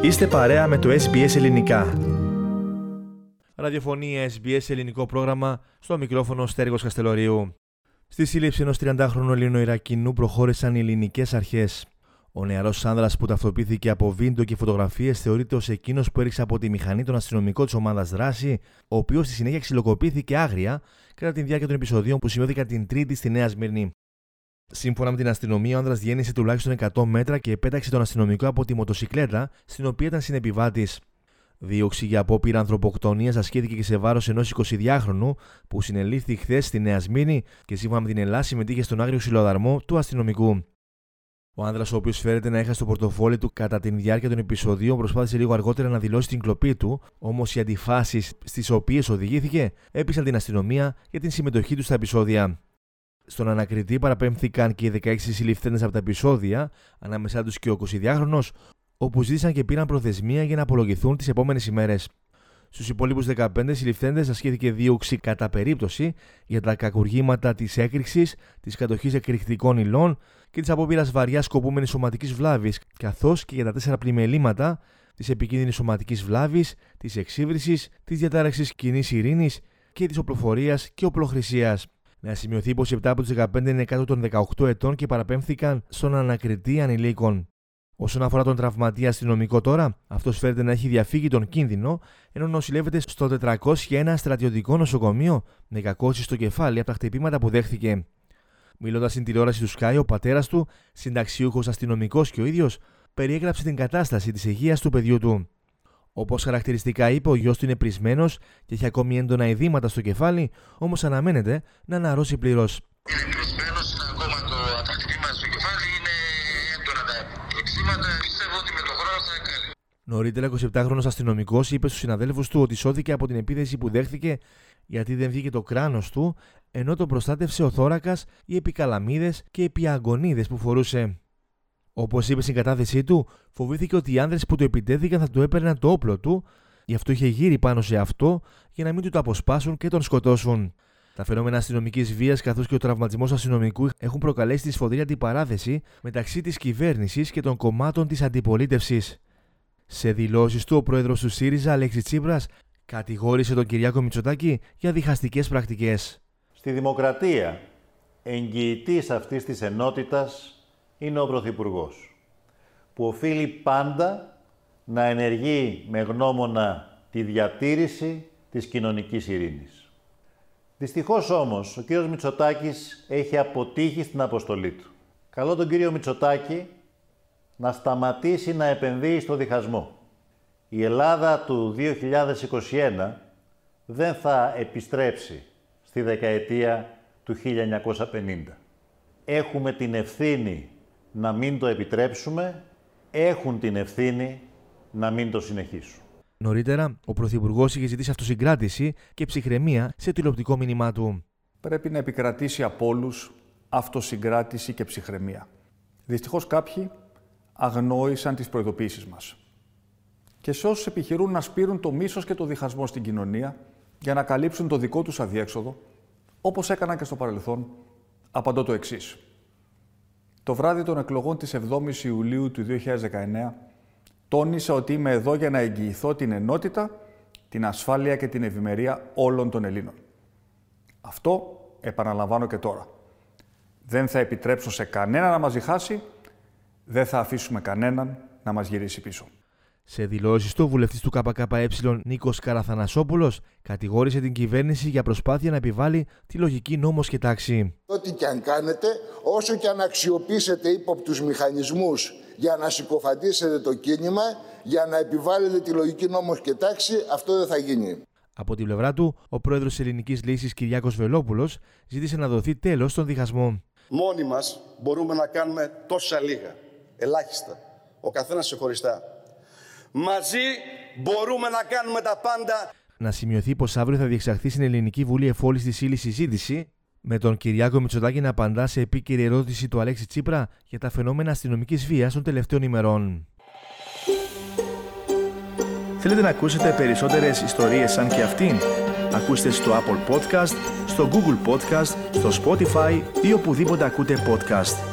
Είστε παρέα με το SBS Ελληνικά. Ραδιοφωνία SBS Ελληνικό πρόγραμμα, στο μικρόφωνο Στέργος Καστελορίου. Στη σύλληψη ενός 30χρονου Ελληνοϊρακινού προχώρησαν οι ελληνικές αρχές. Ο νεαρός άνδρας που ταυτοποιήθηκε από βίντεο και φωτογραφίες θεωρείται ως εκείνος που έριξε από τη μηχανή τον αστυνομικό της ομάδας δράση, ο οποίος στη συνέχεια ξυλοκοπήθηκε άγρια κατά τη διάρκεια των επεισοδίων που σημειώθηκαν την Τρίτη στη Νέα Σμύρνη. Σύμφωνα με την αστυνομία, ο άνδρας διένυσε τουλάχιστον 100 μέτρα και πέταξε τον αστυνομικό από τη μοτοσικλέτα στην οποία ήταν συνεπιβάτης. Δίωξη για απόπειρα ανθρωποκτονίας ασκήθηκε και σε βάρος ενός 22χρονου που συνελήφθη χθες στη Νέα Σμύρνη και σύμφωνα με την Ελλάδα συμμετείχε στον άγριο ξυλοδαρμό του αστυνομικού. Ο άνδρας, ο οποίος φέρεται να έχασε το πορτοφόλι του κατά τη διάρκεια των επεισοδίων, προσπάθησε λίγο αργότερα να δηλώσει την κλοπή του, όμως οι αντιφάσεις στις οποίες οδηγήθηκε έπεισαν την αστυνομία για την συμμετοχή του στα επεισόδια. Στον ανακριτή παραπέμφθηκαν και οι 16 συλληφθέντες από τα επεισόδια, ανάμεσά τους και ο 22χρονος, όπου ζήτησαν και πήραν προθεσμία για να απολογηθούν τις επόμενες ημέρες. Στους υπόλοιπους 15 συλληφθέντες ασκήθηκε δίωξη κατά περίπτωση για τα κακουργήματα της έκρηξης, της κατοχής εκρηκτικών υλών και της απόπειρας βαριάς σκοπούμενης σωματικής βλάβης, καθώς και για τα 4 πλημελήματα της επικίνδυνης σωματικής βλάβης, της εξύβρισης, της διατάραξης κοινής ειρήνης και της οπλοφορίας και οπλοχρησίας. Να σημειωθεί πως 7 από τους 15 είναι κάτω των 18 ετών και παραπέμφθηκαν στον ανακριτή ανηλίκων. Όσον αφορά τον τραυματία αστυνομικό τώρα, αυτός φέρεται να έχει διαφύγει τον κίνδυνο, ενώ νοσηλεύεται στο 401 στρατιωτικό νοσοκομείο με κακώσεις στο κεφάλι από τα χτυπήματα που δέχθηκε. Μιλώντας στην τηλεόραση του Sky, ο πατέρας του, συνταξιούχος αστυνομικός και ο ίδιος, περιέγραψε την κατάσταση της υγείας του παιδιού του. Όπως χαρακτηριστικά είπε, ο γιος του είναι πρισμένος και έχει ακόμη έντονα ειδήματα στο κεφάλι, όμως αναμένεται να αναρρώσει πλήρως. Είναι πρισμένος, είναι ακόμα τα χτυπήματα στο κεφάλι, είναι έντονα τα εξήματα. Πιστεύω ότι με τον χρόνο θα είναι καλή. Νωρίτερα, 27χρονος αστυνομικός είπε στους συναδέλφους του ότι σώθηκε από την επίθεση που δέχθηκε γιατί δεν βγήκε το κράνος του, ενώ τον προστάτευσε ο θώρακας, οι επικαλαμίδες και οι πιαγκονίδες που φορούσε. Όπως είπε στην κατάθεσή του, φοβήθηκε ότι οι άνδρες που του επιτέθηκαν θα του έπαιρναν το όπλο του, γι' αυτό είχε γύρει πάνω σε αυτό για να μην του το αποσπάσουν και τον σκοτώσουν. Τα φαινόμενα αστυνομικής βίας καθώς και ο τραυματισμός αστυνομικού έχουν προκαλέσει τη σφοδρή αντιπαράθεση μεταξύ της κυβέρνησης και των κομμάτων της αντιπολίτευσης. Σε δηλώσεις του, ο πρόεδρος του ΣΥΡΙΖΑ, Αλέξης Τσίπρας, κατηγόρησε τον Κυριάκο Μητσοτάκη για διχαστικές πρακτικές. Στη δημοκρατία, εγγυητής αυτής της ενότητας είναι ο Πρωθυπουργός, που οφείλει πάντα να ενεργεί με γνώμονα τη διατήρηση της κοινωνικής ειρήνης. Δυστυχώς όμως, ο κύριος Μητσοτάκης έχει αποτύχει στην αποστολή του. Καλώ τον κύριο Μητσοτάκη να σταματήσει να επενδύει στο διχασμό. Η Ελλάδα του 2021 δεν θα επιστρέψει στη δεκαετία του 1950. Έχουμε την ευθύνη να μην το επιτρέψουμε, έχουν την ευθύνη να μην το συνεχίσουν. Νωρίτερα, ο Πρωθυπουργός είχε ζητήσει αυτοσυγκράτηση και ψυχραιμία σε τηλεοπτικό μήνυμά του. Πρέπει να επικρατήσει από όλους αυτοσυγκράτηση και ψυχραιμία. Δυστυχώς κάποιοι αγνόησαν τις προειδοποίησεις μας. Και σε όσους επιχειρούν να σπείρουν το μίσος και το διχασμό στην κοινωνία για να καλύψουν το δικό τους αδιέξοδο, όπως έκαναν και στο παρελθόν, απαντώ το εξής. Το βράδυ των εκλογών της 7ης Ιουλίου του 2019, τόνισα ότι είμαι εδώ για να εγγυηθώ την ενότητα, την ασφάλεια και την ευημερία όλων των Ελλήνων. Αυτό επαναλαμβάνω και τώρα. Δεν θα επιτρέψω σε κανένα να μας διχάσει, δεν θα αφήσουμε κανέναν να μας γυρίσει πίσω. Σε δηλώσεις του, ο βουλευτής του ΚΚΕ Νίκος Καραθανασόπουλος κατηγόρησε την κυβέρνηση για προσπάθεια να επιβάλλει τη λογική νόμος και τάξη. Ό,τι και αν κάνετε, όσο και αν αξιοποιήσετε ύποπτους μηχανισμούς για να συκοφαντήσετε το κίνημα, για να επιβάλλετε τη λογική νόμος και τάξη, αυτό δεν θα γίνει. Από την πλευρά του, ο πρόεδρος της Ελληνικής Λύσης Κυριάκος Βελόπουλος ζήτησε να δοθεί τέλος στον διχασμό. Μόνοι μας μπορούμε να κάνουμε τόσα λίγα, ελάχιστα, ο καθένας ξεχωριστά. Μαζί μπορούμε να κάνουμε τα πάντα. Να σημειωθεί πως αύριο θα διεξαχθεί στην Ελληνική Βουλή εφόλης της ύλης συζήτηση, με τον Κυριάκο Μητσοτάκη να απαντά σε επίκαιρη ερώτηση του Αλέξη Τσίπρα για τα φαινόμενα αστυνομικής βίας των τελευταίων ημερών. Θέλετε να ακούσετε περισσότερες ιστορίες σαν και αυτήν? Ακούστε στο Apple Podcast, στο Google Podcast, στο Spotify ή οπουδήποτε ακούτε podcast.